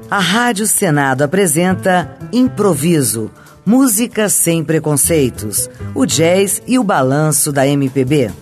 A Rádio Senado apresenta Improviso, música sem preconceitos, o jazz e o balanço da MPB.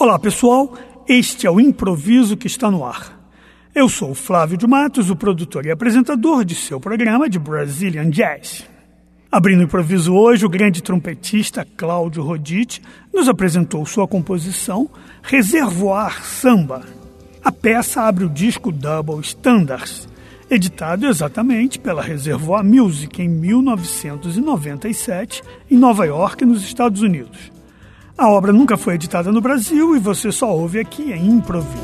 Olá, pessoal. Este é o Improviso que está no ar. Eu sou o Flávio de Matos, o produtor e apresentador de seu programa de Brazilian Jazz. Abrindo o improviso hoje, o grande trompetista Cláudio Roditi nos apresentou sua composição Reservoir Samba. A peça abre o disco Double Standards, editado exatamente pela Reservoir Music em 1997, em Nova York, nos Estados Unidos. A obra nunca foi editada no Brasil e você só ouve aqui em improviso.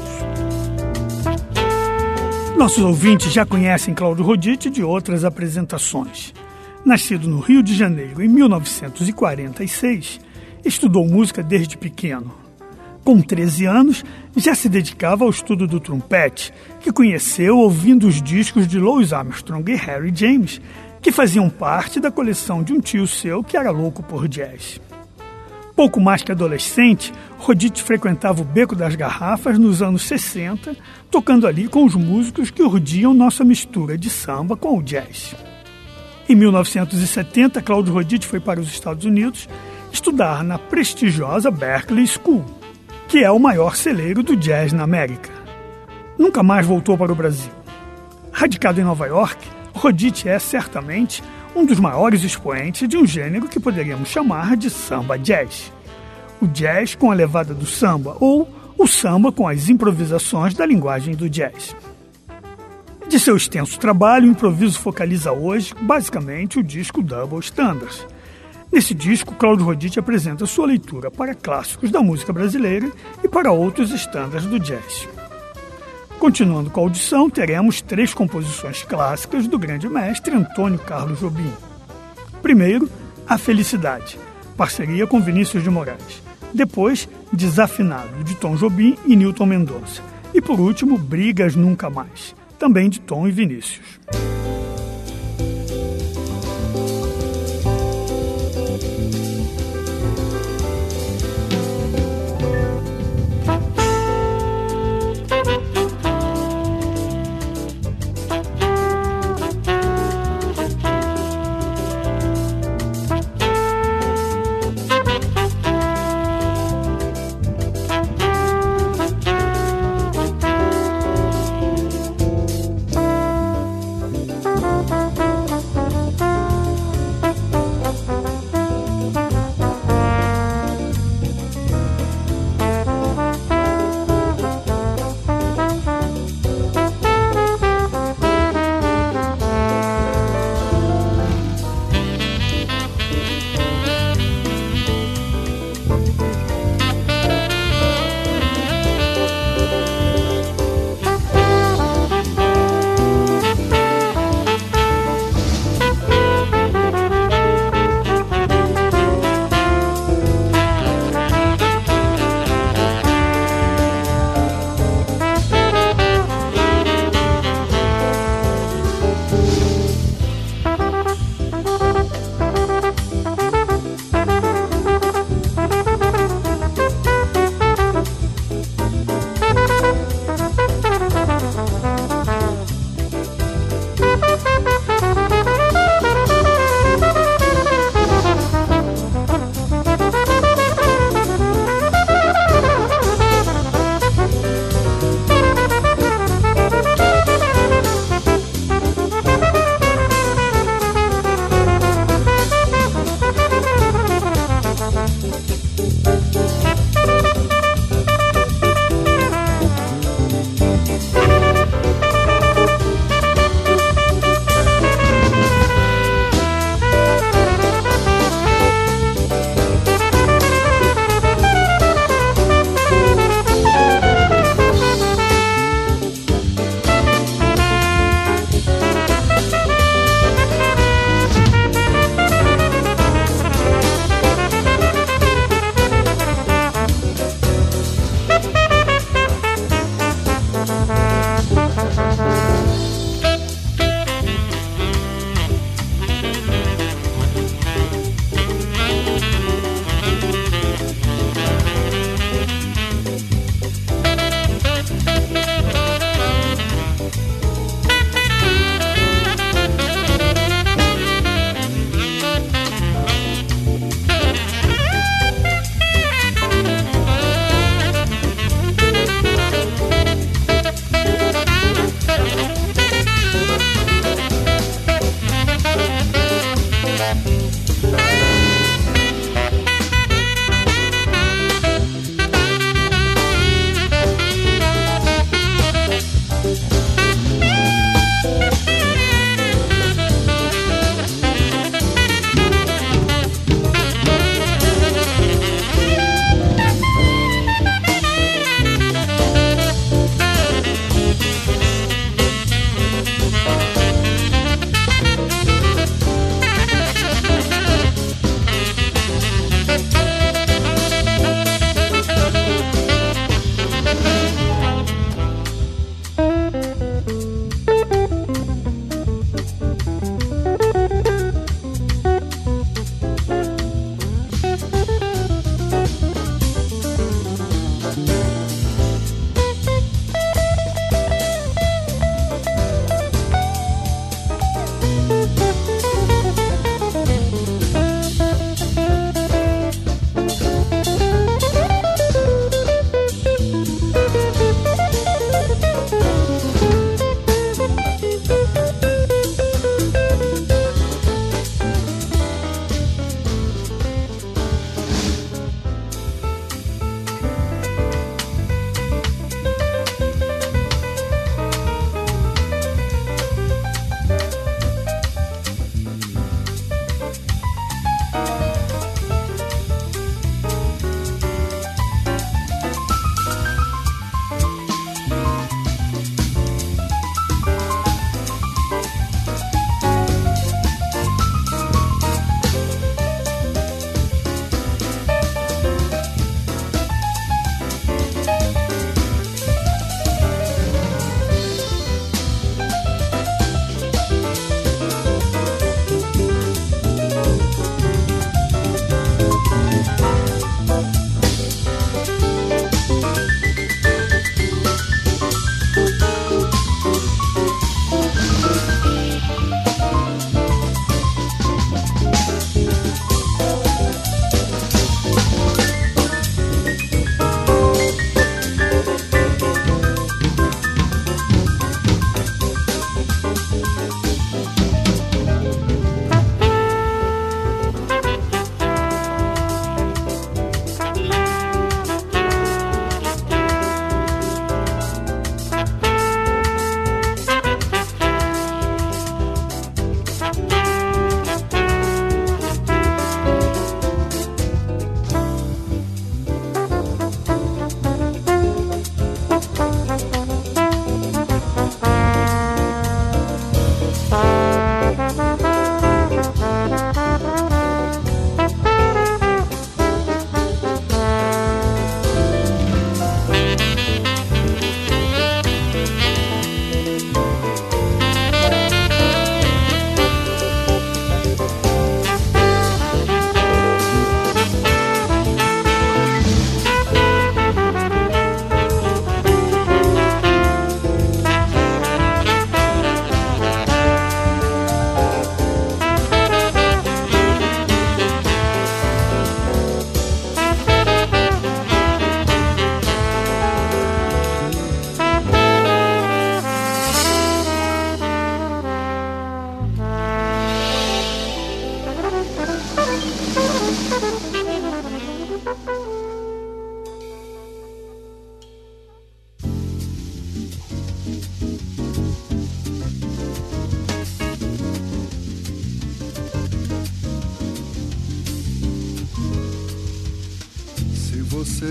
Nossos ouvintes já conhecem Cláudio Roditi de outras apresentações. Nascido no Rio de Janeiro em 1946, estudou música desde pequeno. Com 13 anos, já se dedicava ao estudo do trompete, que conheceu ouvindo os discos de Louis Armstrong e Harry James, que faziam parte da coleção de um tio seu que era louco por jazz. Pouco mais que adolescente, Roditi frequentava o Beco das Garrafas nos anos 60, tocando ali com os músicos que urdiam nossa mistura de samba com o jazz. Em 1970, Cláudio Roditi foi para os Estados Unidos estudar na prestigiosa Berklee School, que é o maior celeiro do jazz na América. Nunca mais voltou para o Brasil. Radicado em Nova York, Roditi é certamente um dos maiores expoentes de um gênero que poderíamos chamar de samba jazz. O jazz com a levada do samba, ou o samba com as improvisações da linguagem do jazz. De seu extenso trabalho, o improviso focaliza hoje, basicamente, o disco Double Standards. Nesse disco, Cláudio Roditi apresenta sua leitura para clássicos da música brasileira e para outros estándares do jazz. Continuando com a audição, teremos 3 composições clássicas do grande mestre Antônio Carlos Jobim. Primeiro, A Felicidade, parceria com Vinícius de Moraes. Depois, Desafinado, de Tom Jobim e Newton Mendonça. E por último, Brigas Nunca Mais, também de Tom e Vinícius.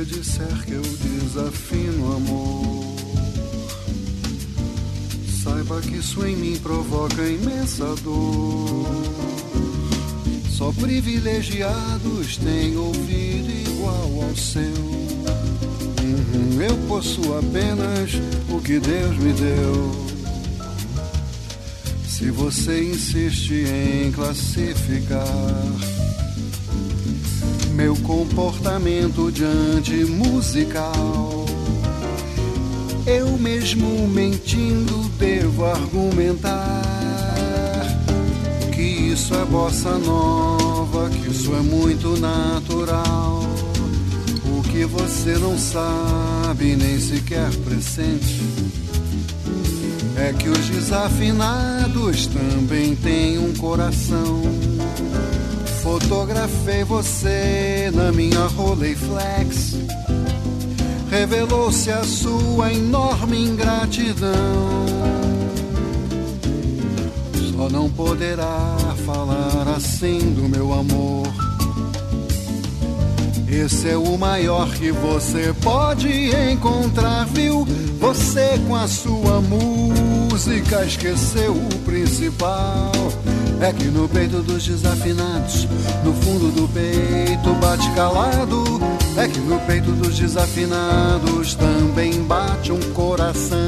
disser que eu desafino amor, saiba que isso em mim provoca imensa dor. Só privilegiados têm ouvido igual ao seu. Eu possuo apenas o que Deus me deu. Se você insiste em classificar meu comportamento diante musical, eu mesmo mentindo devo argumentar que isso é bossa nova, que isso é muito natural. O que você não sabe, nem sequer pressente, é que os desafinados também têm um coração. Fotografei você na minha Rolleiflex, revelou-se a sua enorme ingratidão. Só não poderá falar assim do meu amor. Esse é o maior que você pode encontrar, viu? Você com a sua música esqueceu o principal. É que no peito dos desafinados, no fundo do peito bate calado. É que no peito dos desafinados também bate um coração.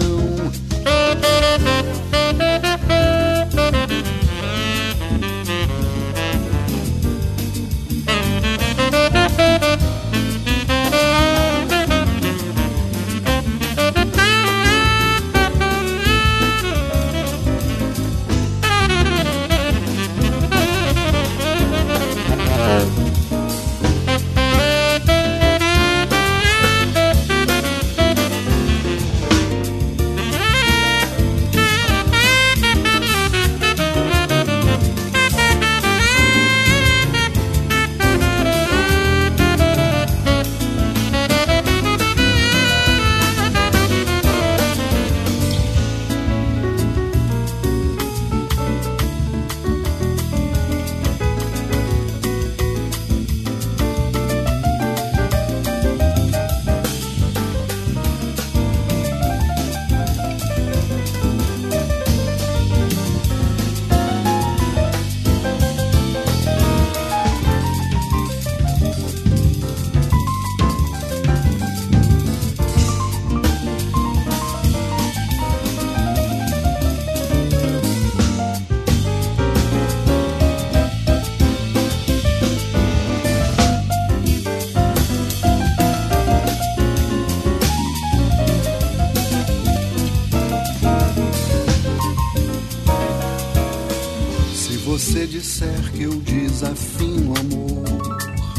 você disser que eu desafino amor,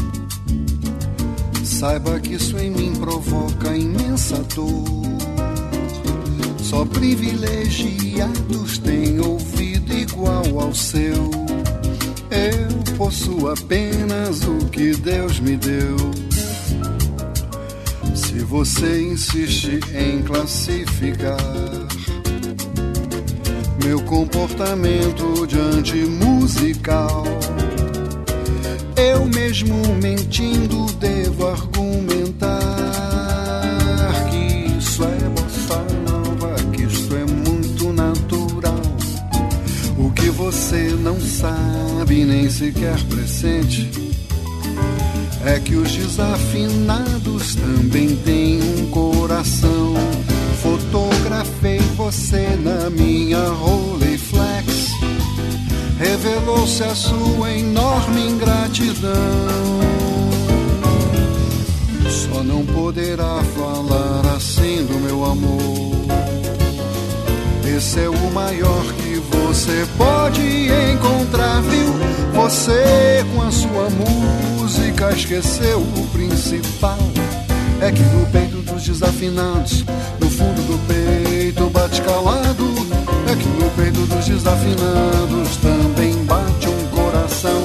saiba que isso em mim provoca imensa dor. Só privilegiados têm ouvido igual ao seu. Eu possuo apenas o que Deus me deu. Se você insiste em classificar meu comportamento diante musical, eu mesmo mentindo devo argumentar que isso é bossa nova, que isso é muito natural. O que você não sabe nem sequer pressente é que os desafinados também têm um coração. Fotografei você na minha Rolleiflex, revelou-se a sua enorme ingratidão. Só não poderá falar assim do meu amor. Esse é o maior que você pode encontrar, viu? Você com a sua música esqueceu o principal. É que no peito dos desafinados, no fundo do peito bate calado. É que no peito dos desafinados também bate um coração.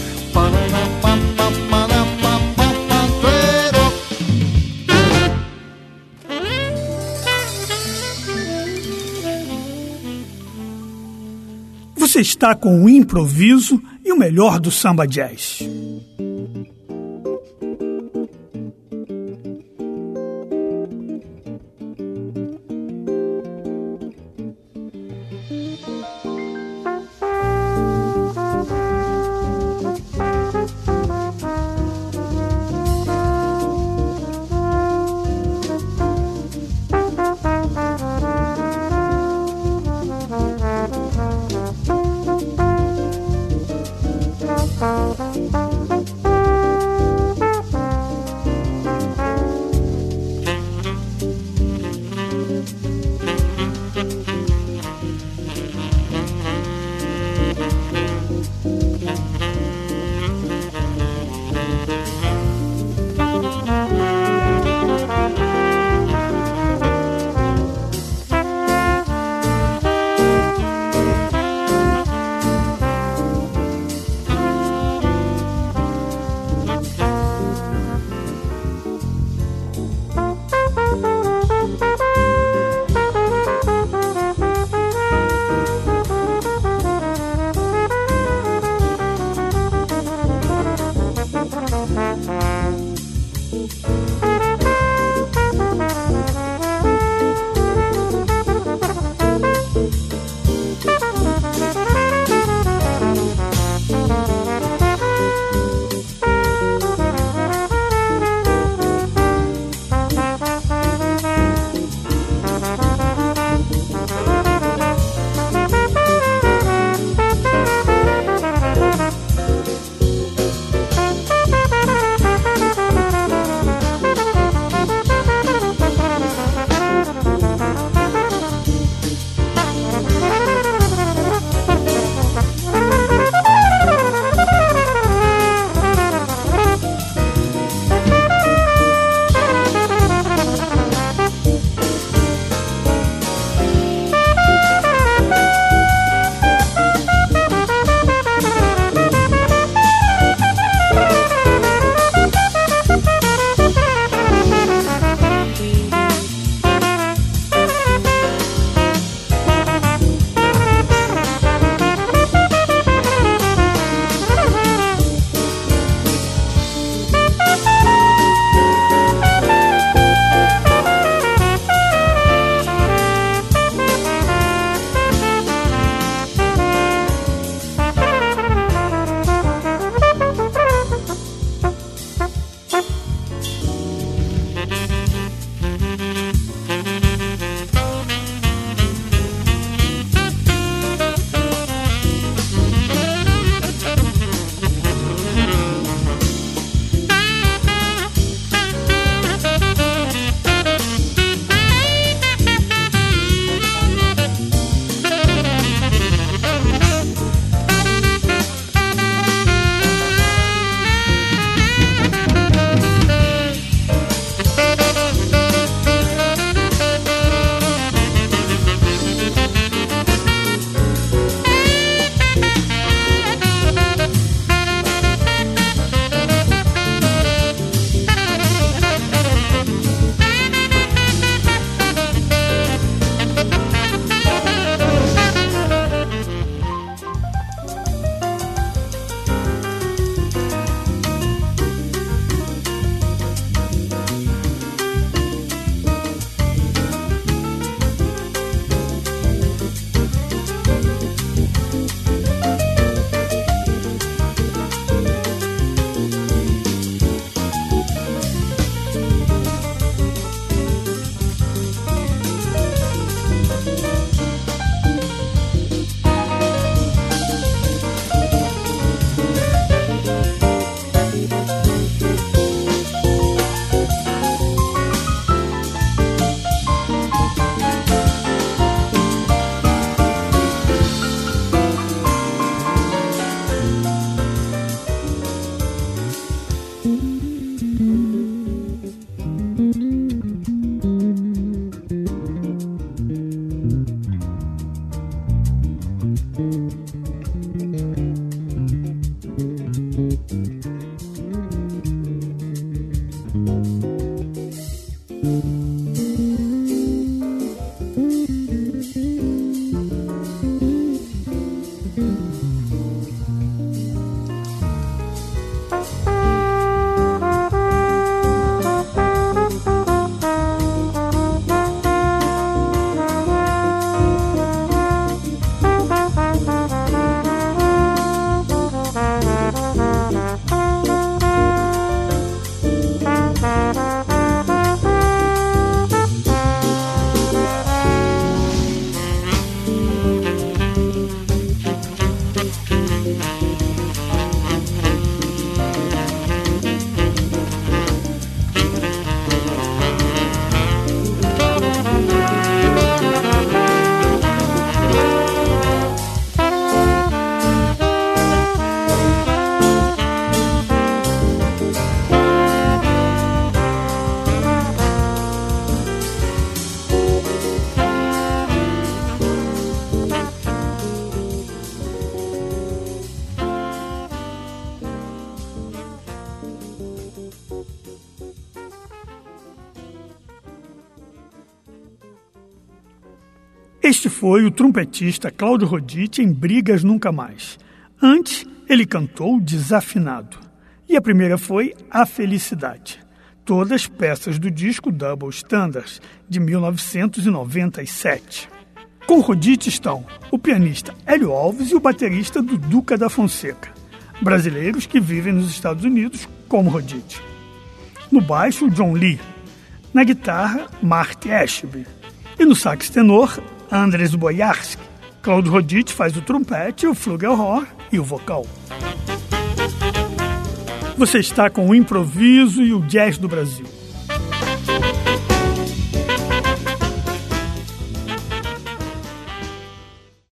Você está com o improviso e o melhor do samba jazz. Este foi o trompetista Cláudio Roditi em Brigas Nunca Mais. Antes, ele cantou Desafinado. E a primeira foi A Felicidade. Todas peças do disco Double Standards, de 1997. Com Roditi estão o pianista Hélio Alves e o baterista Duduca da Fonseca, brasileiros que vivem nos Estados Unidos como Roditi. No baixo, John Lee. Na guitarra, Marty Ashby. E no sax tenor, Andres Bojarski. Cláudio Roditi faz o trompete, o flugelhorn e o vocal. Você está com o improviso e o jazz do Brasil.